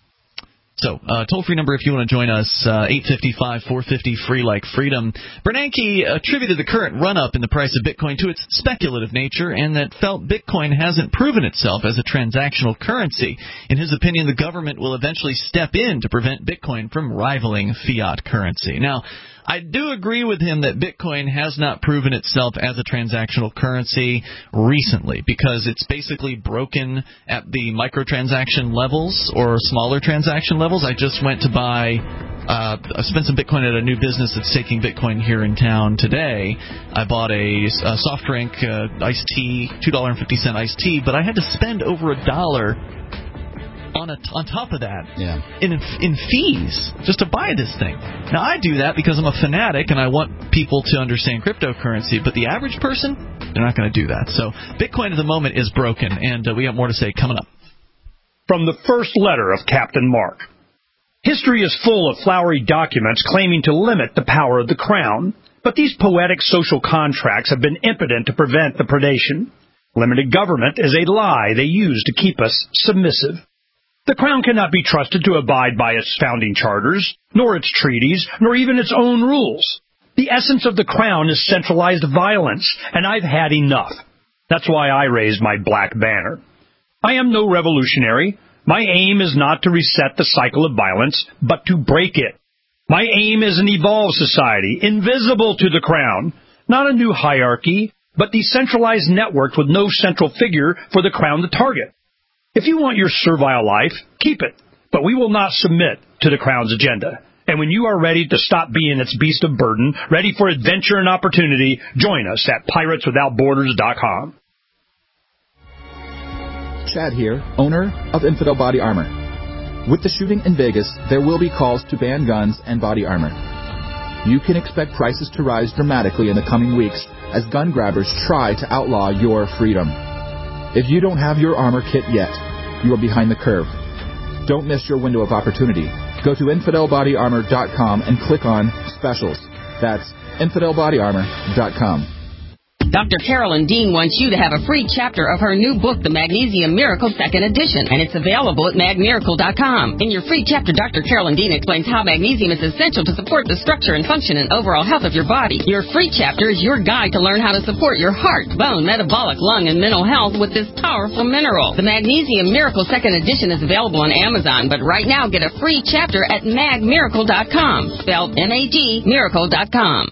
So, uh, toll-free number if you want to join us, uh, eight five five, four five zero, free like freedom. Bernanke attributed the current run-up in the price of Bitcoin to its speculative nature and that felt Bitcoin hasn't proven itself as a transactional currency. In his opinion, the government will eventually step in to prevent Bitcoin from rivaling fiat currency. Now, I do agree with him that Bitcoin has not proven itself as a transactional currency recently because it's basically broken at the microtransaction levels or smaller transaction levels. I just went to buy, uh, I spent some Bitcoin at a new business that's taking Bitcoin here in town today. I bought a, a soft drink, uh, iced tea, two dollars and fifty cents iced tea, but I had to spend over a dollar on a, on top of that yeah. in in fees just to buy this thing. Now, I do that because I'm a fanatic and I want people to understand cryptocurrency, but the average person, they're not going to do that. So Bitcoin at the moment is broken, and uh, we got more to say coming up. From the first letter of Captain Mark. History is full of flowery documents claiming to limit the power of the crown, but these poetic social contracts have been impotent to prevent the predation. Limited government is a lie they use to keep us submissive. The Crown cannot be trusted to abide by its founding charters, nor its treaties, nor even its own rules. The essence of the Crown is centralized violence, and I've had enough. That's why I raised my black banner. I am no revolutionary. My aim is not to reset the cycle of violence, but to break it. My aim is an evolved society, invisible to the Crown, not a new hierarchy, but decentralized networks with no central figure for the Crown to target. If you want your servile life, keep it, but we will not submit to the Crown's agenda. And when you are ready to stop being its beast of burden, ready for adventure and opportunity, join us at pirates without borders dot com. Chad here, owner of Infidel Body Armor. With the shooting in Vegas, there will be calls to ban guns and body armor. You can expect prices to rise dramatically in the coming weeks as gun grabbers try to outlaw your freedom. If you don't have your armor kit yet, you are behind the curve. Don't miss your window of opportunity. Go to infidel body armor dot com and click on Specials. That's infidel body armor dot com. Doctor Carolyn Dean wants you to have a free chapter of her new book, The Magnesium Miracle Second Edition, and it's available at mag miracle dot com. In your free chapter, Doctor Carolyn Dean explains how magnesium is essential to support the structure and function and overall health of your body. Your free chapter is your guide to learn how to support your heart, bone, metabolic, lung, and mental health with this powerful mineral. The Magnesium Miracle Second Edition is available on Amazon, but right now get a free chapter at mag miracle dot com, spelled M A G miracle dot com.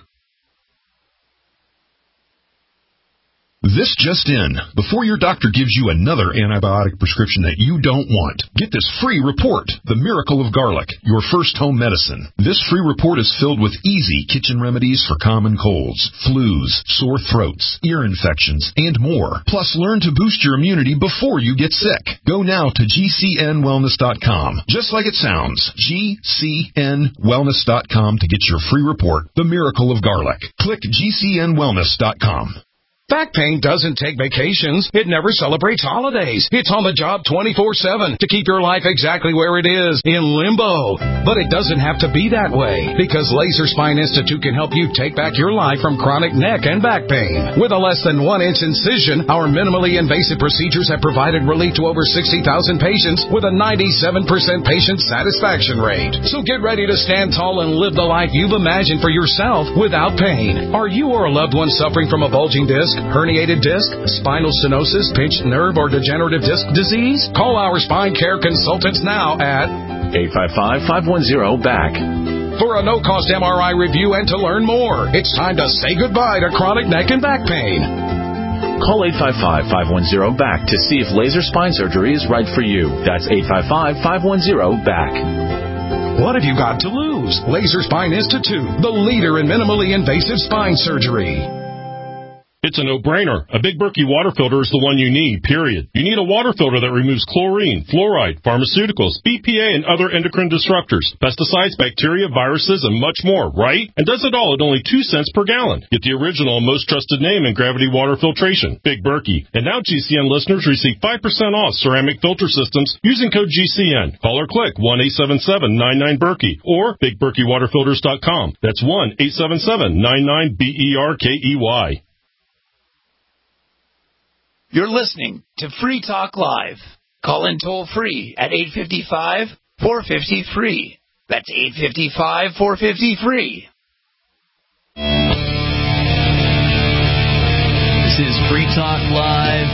This just in. Before your doctor gives you another antibiotic prescription that you don't want, get this free report, The Miracle of Garlic, your first home medicine. This free report is filled with easy kitchen remedies for common colds, flus, sore throats, ear infections, and more. Plus, learn to boost your immunity before you get sick. Go now to G C N wellness dot com. Just like it sounds, G C N wellness dot com to get your free report, The Miracle of Garlic. Click G C N wellness dot com. Back pain doesn't take vacations. It never celebrates holidays. It's on the job twenty-four seven to keep your life exactly where it is, in limbo. But it doesn't have to be that way, because Laser Spine Institute can help you take back your life from chronic neck and back pain. With a less than one inch incision, our minimally invasive procedures have provided relief to over sixty thousand patients with a ninety-seven percent patient satisfaction rate. So get ready to stand tall and live the life you've imagined for yourself without pain. Are you or a loved one suffering from a bulging disc, herniated disc, spinal stenosis, pinched nerve, or degenerative disc disease? Call our spine care consultants now at eight five five, five one zero, B A C. For a no-cost M R I review and to learn more. It's time to say goodbye to chronic neck and back pain. Call eight five five, five one zero, B A C to see if laser spine surgery is right for you. That's eight five five, five one zero, B A C. What have you got to lose? Laser Spine Institute, the leader in minimally invasive spine surgery. It's a no-brainer. A Big Berkey water filter is the one you need, period. You need a water filter that removes chlorine, fluoride, pharmaceuticals, B P A, and other endocrine disruptors, pesticides, bacteria, viruses, and much more, right? And does it all at only two cents per gallon. Get the original and most trusted name in gravity water filtration, Big Berkey. And now G C N listeners receive five percent off ceramic filter systems using code G C N. Call or click one eight seven seven, nine nine, Berkey or big berkey water filters dot com. That's one eight seven seven, nine nine, B E R K E Y. You're listening to Free Talk Live. Call in toll free at eight five five, four five zero, free. That's eight five five, four five zero, free. This is Free Talk Live.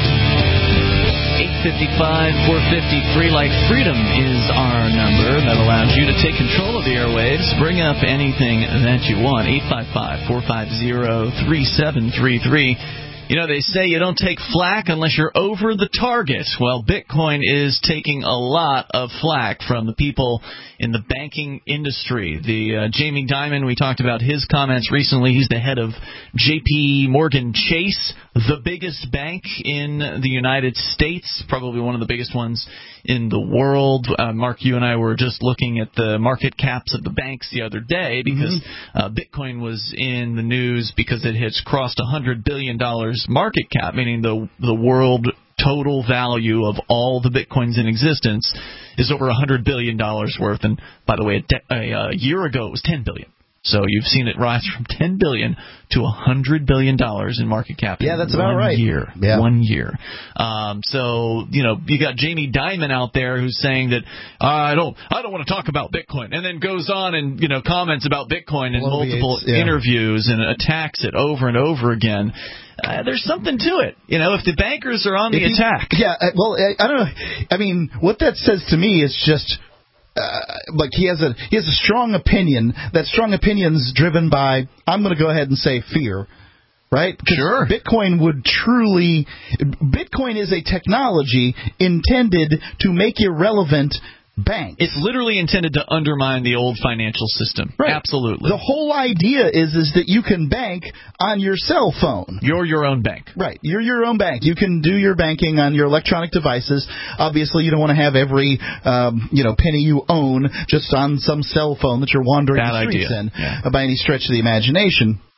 eight five five, four five zero, free. Like freedom is our number that allows you to take control of the airwaves. Bring up anything that you want. eight five five, four five zero, three seven three three. You know, they say you don't take flack unless you're over the target. Well, Bitcoin is taking a lot of flack from the people in the banking industry. The uh, Jamie Dimon, we talked about his comments recently. He's the head of J P Morgan Chase, the biggest bank in the United States, probably one of the biggest ones in the world. Uh, Mark, you and I were just looking at the market caps of the banks the other day because mm-hmm. uh, Bitcoin was in the news because it has crossed one hundred billion dollars market cap, meaning the the world total value of all the Bitcoins in existence is over one hundred billion dollars worth. And by the way, a, de- a, a year ago it was ten billion dollars. So you've seen it rise from ten billion dollars to one hundred billion dollars in market cap. Yeah, that's in about one right. Year. Yeah. One year. Um, so, you know, you got Jamie Dimon out there who's saying that uh, I don't I don't want to talk about Bitcoin, and then goes on and, you know, comments about Bitcoin in multiple yeah. interviews and attacks it over and over again. Uh, there's something to it. You know, if the bankers are on the if attack. You, yeah, well, I, I don't know. I mean, what that says to me is just... Uh, like he has a he has a strong opinion. That strong opinion's driven by, I'm going to go ahead and say, fear, right? Sure. Bitcoin would truly, Bitcoin is a technology intended to make irrelevant banks. It's literally intended to undermine the old financial system. Right. Absolutely. The whole idea is is that you can bank on your cell phone. You're your own bank. Right. You're your own bank. You can do your banking on your electronic devices. Obviously, you don't want to have every um, you know penny you own just on some cell phone that you're wandering Bad the streets idea. in yeah. uh, by any stretch of the imagination.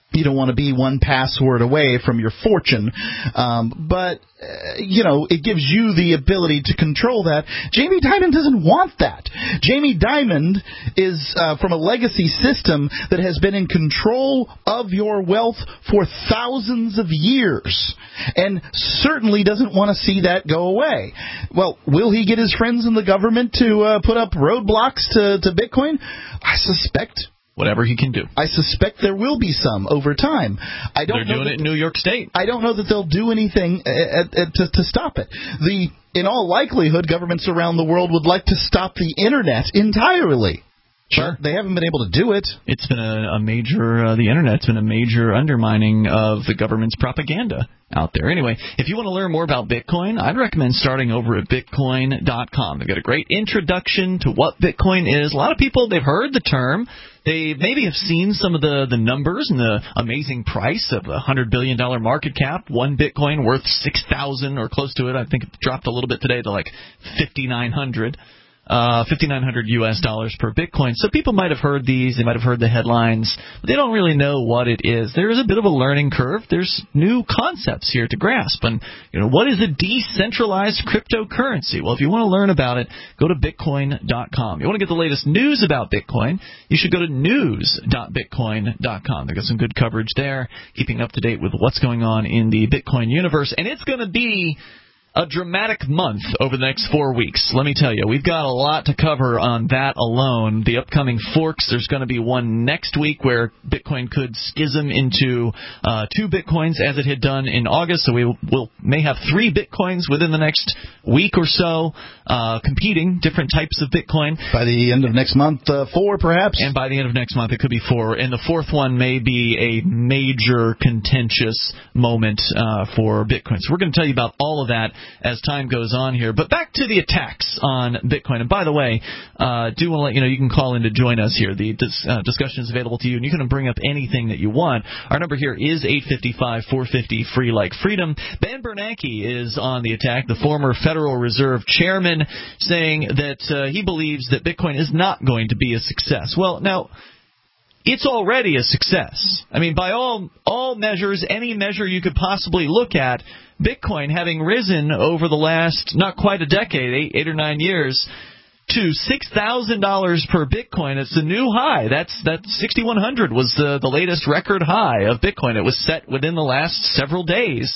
You don't want to be one password away from your fortune. Um, but, uh, you know, it gives you the ability to control that. Jamie Dimon doesn't want that. Jamie Dimon is uh, from a legacy system that has been in control of your wealth for thousands of years and certainly doesn't want to see that go away. Well, will he get his friends in the government to uh, put up roadblocks to, to Bitcoin? I suspect whatever he can do. I suspect there will be some over time. I don't They're know doing that, it in New York State. I don't know that they'll do anything at, at, to, to stop it. The in all likelihood, governments around the world would like to stop the Internet entirely. Sure. But they haven't been able to do it. It's been a, a major, uh, the Internet's been a major undermining of the government's propaganda out there. Anyway, if you want to learn more about Bitcoin, I'd recommend starting over at bitcoin dot com. They've got a great introduction to what Bitcoin is. A lot of people, they've heard the term. They maybe have seen some of the, the numbers and the amazing price of a one hundred billion dollars market cap. One Bitcoin worth six thousand dollars or close to it. I think it dropped a little bit today to like fifty-nine hundred dollars. Uh, fifty-nine hundred U S dollars per Bitcoin. So people might have heard these, they might have heard the headlines, but they don't really know what it is. There is a bit of a learning curve. There's new concepts here to grasp. And, you know, what is a decentralized cryptocurrency? Well, if you want to learn about it, go to bitcoin dot com. You want to get the latest news about Bitcoin, you should go to news dot bitcoin dot com. They've got some good coverage there, keeping up to date with what's going on in the Bitcoin universe. And it's going to be a dramatic month over the next four weeks. Let me tell you, we've got a lot to cover on that alone. The upcoming forks, there's going to be one next week where Bitcoin could schism into uh, two Bitcoins as it had done in August. So we will may have three Bitcoins within the next week or so, uh, competing, different types of Bitcoin. By the end of next month, uh, four perhaps? And by the end of next month, it could be four. And the fourth one may be a major contentious moment uh, for Bitcoin. So we're going to tell you about all of that as time goes on here. But back to the attacks on Bitcoin. And by the way, uh, do want to let you know you can call in to join us here. The dis- uh, discussion is available to you, and you can bring up anything that you want. Our number here is eight five five, four five zero, free like freedom. Ben Bernanke is on the attack, the former Federal Reserve chairman, saying that uh, he believes that Bitcoin is not going to be a success. Well, now, it's already a success. I mean, by all all measures, any measure you could possibly look at, Bitcoin having risen over the last, not quite a decade, eight, eight or nine years, to six thousand dollars per Bitcoin. It's a new high. That's that sixty-one hundred was the, the latest record high of Bitcoin. It was set within the last several days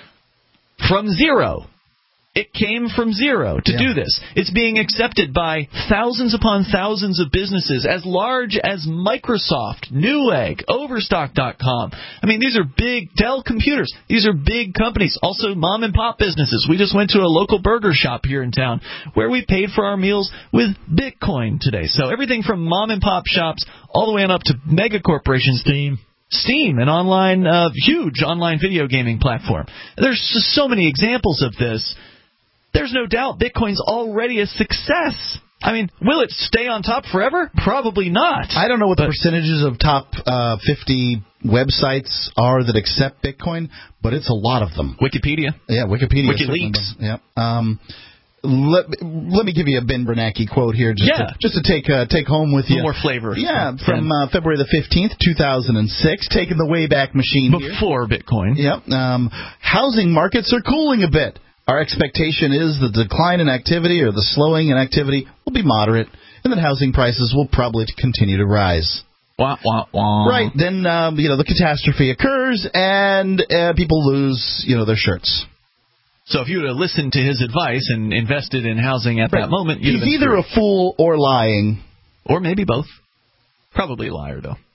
from zero. It came from zero to yeah. do this. It's being accepted by thousands upon thousands of businesses as large as Microsoft, Newegg, Overstock dot com. I mean, these are big Dell Computers. These are big companies. Also, mom-and-pop businesses. We just went to a local burger shop here in town where we paid for our meals with Bitcoin today. So everything from mom-and-pop shops all the way on up to mega corporations. Steam. Steam, an online, uh, huge online video gaming platform. There's just so many examples of this. There's no doubt Bitcoin's already a success. I mean, will it stay on top forever? Probably not. I don't know what but, the percentages of top uh, fifty websites are that accept Bitcoin, but it's a lot of them. Wikipedia. Yeah, Wikipedia. WikiLeaks. Yeah. Um, let, let me give you a Ben Bernanke quote here, just yeah. to, just to take uh, take home with you. More flavor. Yeah, from uh, February the fifteenth, two thousand six, taking the Wayback Machine before here. Bitcoin. Yep. Um, housing markets are cooling a bit. Our expectation is the decline in activity or the slowing in activity will be moderate, and that housing prices will probably continue to rise. Wah, wah, wah. Right. Then, um, you know, the catastrophe occurs, and uh, people lose, you know, their shirts. So if you would have listened to his advice and invested in housing at right. that moment, you'd He's have been either screwed. a fool or lying. Or maybe both. Probably a liar, though.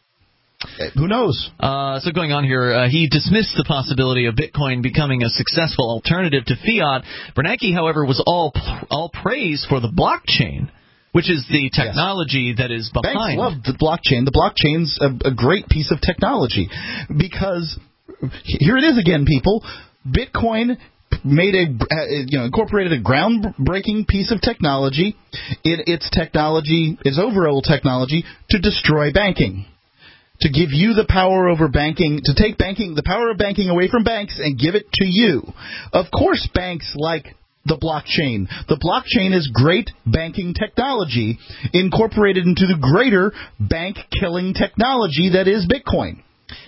Who knows? Uh, so going on here, uh, he dismissed the possibility of Bitcoin becoming a successful alternative to fiat. Bernanke, however, was all all praise for the blockchain, which is the technology yes. that is behind. Banks love the blockchain. The blockchain's a, a great piece of technology because here it is again, people. Bitcoin made a uh, you know incorporated a groundbreaking piece of technology. It, its technology, its overall technology, to destroy banking. To give you the power over banking, to take banking, the power of banking away from banks and give it to you. Of course, banks like the blockchain. The blockchain is great banking technology incorporated into the greater bank-killing technology that is Bitcoin.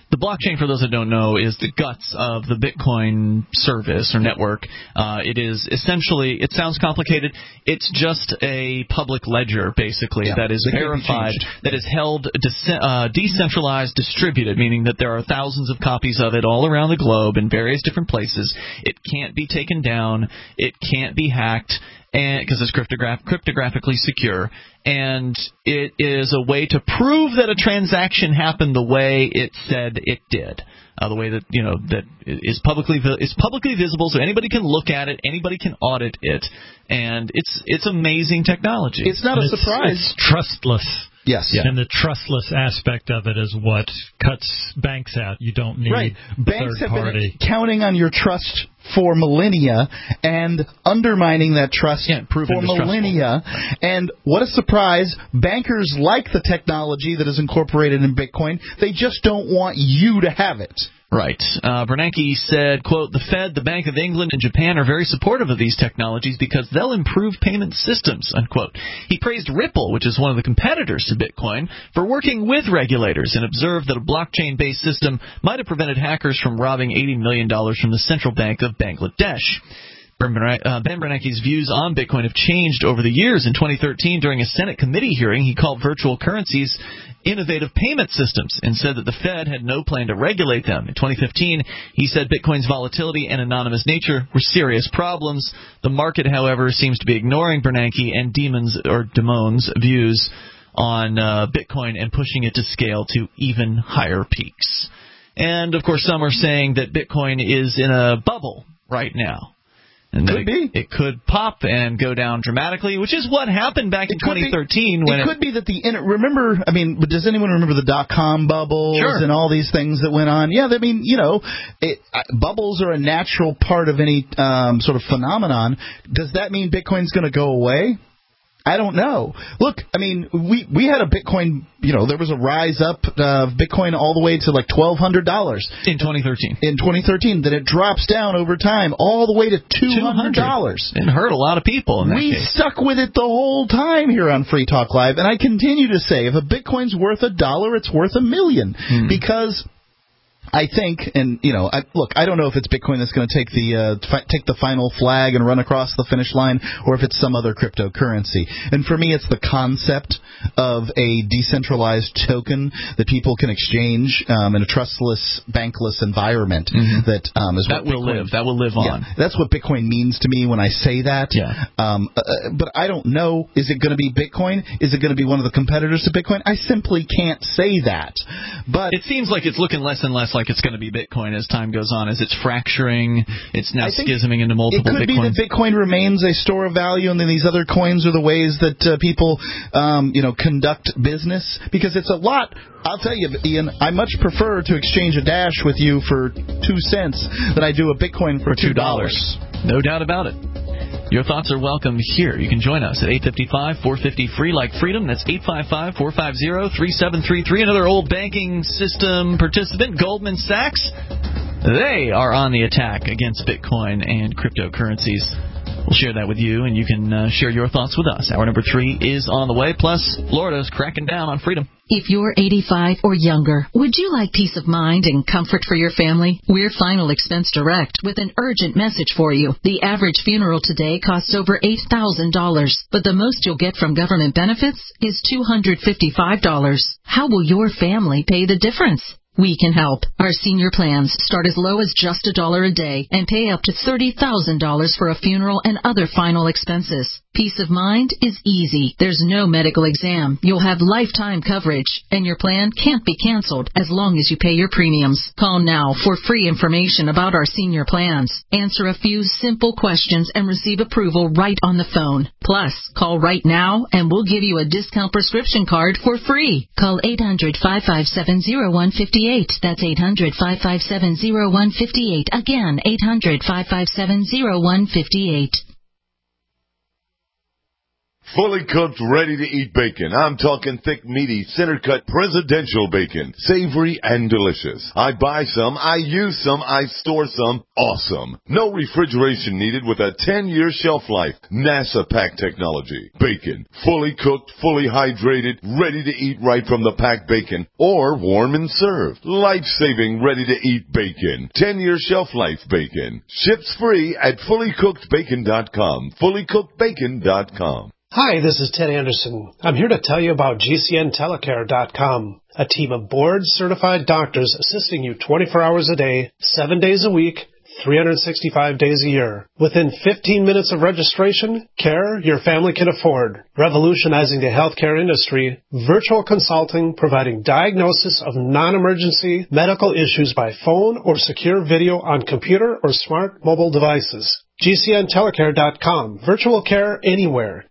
The blockchain, for those that don't know, is the guts of the Bitcoin service or network. Uh, it is essentially, it sounds complicated, it's just a public ledger, basically, yeah, that is that verified, that is held de- uh, decentralized, distributed, meaning that there are thousands of copies of it all around the globe in various different places. It can't be taken down. It can't be hacked. And because it's cryptograph- cryptographically secure, and it is a way to prove that a transaction happened the way it said it did, uh, the way that you know that is publicly vi- is publicly visible, so anybody can look at it, anybody can audit it, and it's it's amazing technology. It's not a it's, surprise. It's trustless. Yes. Yeah. And the trustless aspect of it is what cuts banks out. You don't need right. a Banks third have party. been counting on your trust for millennia and undermining that trust yeah, for millennia. Right. And what a surprise. Bankers like the technology that is incorporated in Bitcoin. They just don't want you to have it. Right. Uh, Bernanke said, quote, the Fed, the Bank of England, and Japan are very supportive of these technologies because they'll improve payment systems, unquote. He praised Ripple, which is one of the competitors to Bitcoin, for working with regulators and observed that a blockchain-based system might have prevented hackers from robbing eighty million dollars from the Central Bank of Bangladesh. Ben Bernanke's views on Bitcoin have changed over the years. In twenty thirteen, during a Senate committee hearing, he called virtual currencies innovative payment systems and said that the Fed had no plan to regulate them. In twenty fifteen, he said Bitcoin's volatility and anonymous nature were serious problems. The market, however, seems to be ignoring Bernanke and Demon's or Damon's views on uh, Bitcoin and pushing it to scale to even higher peaks. And, of course, some are saying that Bitcoin is in a bubble right now. And could it, be. It could pop and go down dramatically, which is what happened back in twenty thirteen. Be, when it, it could be that the remember. I mean, does anyone remember the dot com bubbles sure. and all these things that went on? Yeah, I mean, you know, it, uh, bubbles are a natural part of any um, sort of phenomenon. Does that mean Bitcoin's going to go away? I don't know. Look, I mean, we we had a Bitcoin, you know, there was a rise up of uh, Bitcoin all the way to like twelve hundred dollars. In twenty thirteen. In twenty thirteen. Then it drops down over time all the way to two hundred dollars. It hurt a lot of people in that we case. stuck with it the whole time here on Free Talk Live, and I continue to say if a Bitcoin's worth a dollar, it's worth a million. Hmm. Because I think, and you know, I, look, I don't know if it's Bitcoin that's going to take the uh, fi- take the final flag and run across the finish line, or if it's some other cryptocurrency. And for me, it's the concept of a decentralized token that people can exchange um, in a trustless, bankless environment. Mm-hmm. That um, is that what will Bitcoin, live. That will live on. Yeah, that's what Bitcoin means to me when I say that. Yeah. Um, uh, but I don't know. Is it going to be Bitcoin? Is it going to be one of the competitors to Bitcoin? I simply can't say that. But it seems like it's looking less and less like it's going to be Bitcoin as time goes on, as it's fracturing, it's now schisming into multiple Bitcoins. It could Bitcoins. be that Bitcoin remains a store of value, and then these other coins are the ways that uh, people, um, you know, conduct business. Because it's a lot. I'll tell you, Ian, I much prefer to exchange a Dash with you for two cents than I do a Bitcoin for, for two dollars. No doubt about it. Your thoughts are welcome here. You can join us at eight five five, four five zero, free like freedom. That's eight five five, four five zero, three seven three three. Another old banking system participant, Goldman Sachs. They are on the attack against Bitcoin and cryptocurrencies. We'll share that with you, and you can uh, share your thoughts with us. Hour number three is on the way. Plus, Florida's cracking down on freedom. If you're eighty-five or younger, would you like peace of mind and comfort for your family? We're Final Expense Direct with an urgent message for you. The average funeral today costs over eight thousand dollars, but the most you'll get from government benefits is two hundred fifty-five dollars. How will your family pay the difference? We can help. Our senior plans start as low as just a dollar a day and pay up to thirty thousand dollars for a funeral and other final expenses. Peace of mind is easy. There's no medical exam. You'll have lifetime coverage, and your plan can't be canceled as long as you pay your premiums. Call now for free information about our senior plans. Answer a few simple questions and receive approval right on the phone. Plus, call right now and we'll give you a discount prescription card for free. Call eight hundred, five five seven, zero one five eight. That's eight hundred, five five seven, zero one five eight. Again, eight hundred, five five seven, zero one five eight. Fully cooked, ready-to-eat bacon. I'm talking thick, meaty, center-cut presidential bacon. Savory and delicious. I buy some, I use some, I store some. Awesome. No refrigeration needed with a ten-year shelf life. NASA pack technology. Bacon. Fully cooked, fully hydrated, ready to eat right from the packed bacon. Or warm and served. Life-saving, ready-to-eat bacon. ten-year shelf life bacon. Ships free at fully cooked bacon dot com. fully cooked bacon dot com. Hi, this is Ted Anderson. I'm here to tell you about G C N telecare dot com, a team of board-certified doctors assisting you twenty-four hours a day, seven days a week, three hundred sixty-five days a year. Within fifteen minutes of registration, care your family can afford. Revolutionizing the healthcare industry, virtual consulting providing diagnosis of non-emergency medical issues by phone or secure video on computer or smart mobile devices. G C N telecare dot com. Virtual care anywhere.